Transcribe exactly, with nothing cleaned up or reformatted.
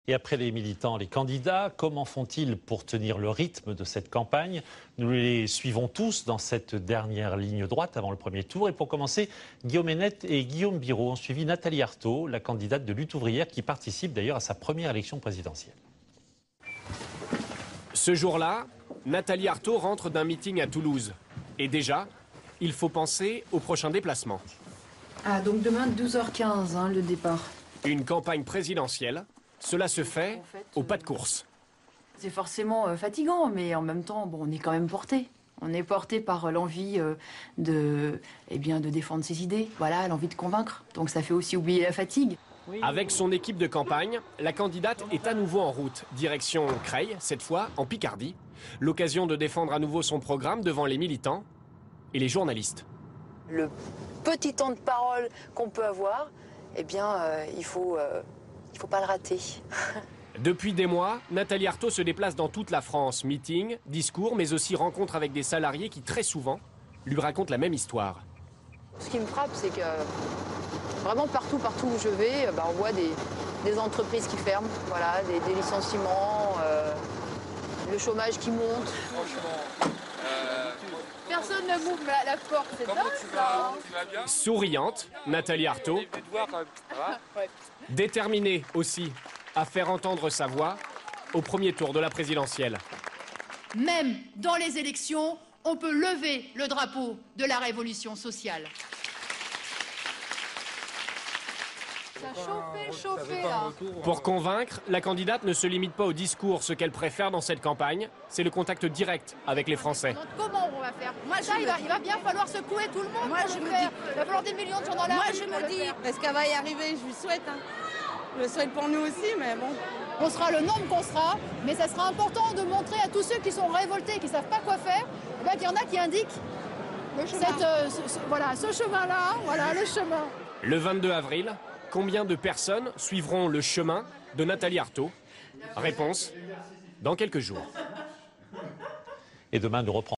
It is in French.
Et après les militants, les candidats, comment font-ils pour tenir le rythme de cette campagne? Nous les suivons tous dans cette dernière ligne droite avant le premier tour. Et pour commencer, Guillaume Hennette et Guillaume Biron ont suivi Nathalie Arthaud, la candidate de Lutte ouvrière qui participe d'ailleurs à sa première élection présidentielle. Ce jour-là, Nathalie Arthaud rentre d'un meeting à Toulouse. Et déjà, il faut penser au prochain déplacement. Ah, donc demain, douze heures quinze, hein, le départ. Une campagne présidentielle, cela se fait, En fait, au pas de course. C'est forcément euh, fatigant, mais en même temps, bon, on est quand même porté. On est porté par euh, l'envie euh, de, eh bien, de défendre ses idées, voilà, l'envie de convaincre. Donc ça fait aussi oublier la fatigue. Avec son équipe de campagne, la candidate est à nouveau en route, direction Creil, cette fois en Picardie. L'occasion de défendre à nouveau son programme devant les militants et les journalistes. Le petit temps de parole qu'on peut avoir, eh bien, euh, il faut, euh, il faut pas le rater. Depuis des mois, Nathalie Arthaud se déplace dans toute la France, meetings, discours, mais aussi rencontres avec des salariés qui, très souvent, lui racontent la même histoire. Ce qui me frappe, c'est que vraiment partout, partout où je vais, bah, on voit des, des entreprises qui ferment, voilà, des, des licenciements, euh, le chômage qui monte. Personne ne m'ouvre la, la porte, c'est dingue ça. Souriante, Nathalie Arthaud, déterminée aussi à faire entendre sa voix au premier tour de la présidentielle. Même dans les élections, on peut lever le drapeau de la révolution sociale. Ça chauffait, chauffait là. Pour convaincre, la candidate ne se limite pas au discours. Ce qu'elle préfère dans cette campagne, c'est le contact direct avec les Français. Donc comment on va faire? Moi, ça, il va, il va bien falloir secouer tout le monde. Moi, je le me faire. dis- Il va falloir des millions de gens dans la Moi, rue je pour me le dis, faire. parce qu'elle va y arriver, je lui souhaite. Hein. Je le souhaite pour nous aussi, mais bon. On sera le nombre qu'on sera, mais ça sera important de montrer à tous ceux qui sont révoltés, qui ne savent pas quoi faire, eh ben, qu'il y en a qui indiquent cette, euh, ce, ce- voilà, ce chemin-là, voilà le chemin. Le vingt-deux avril, combien de personnes suivront le chemin de Nathalie Arthaud? Réponse, dans quelques jours. Et demain, nous reprendrons.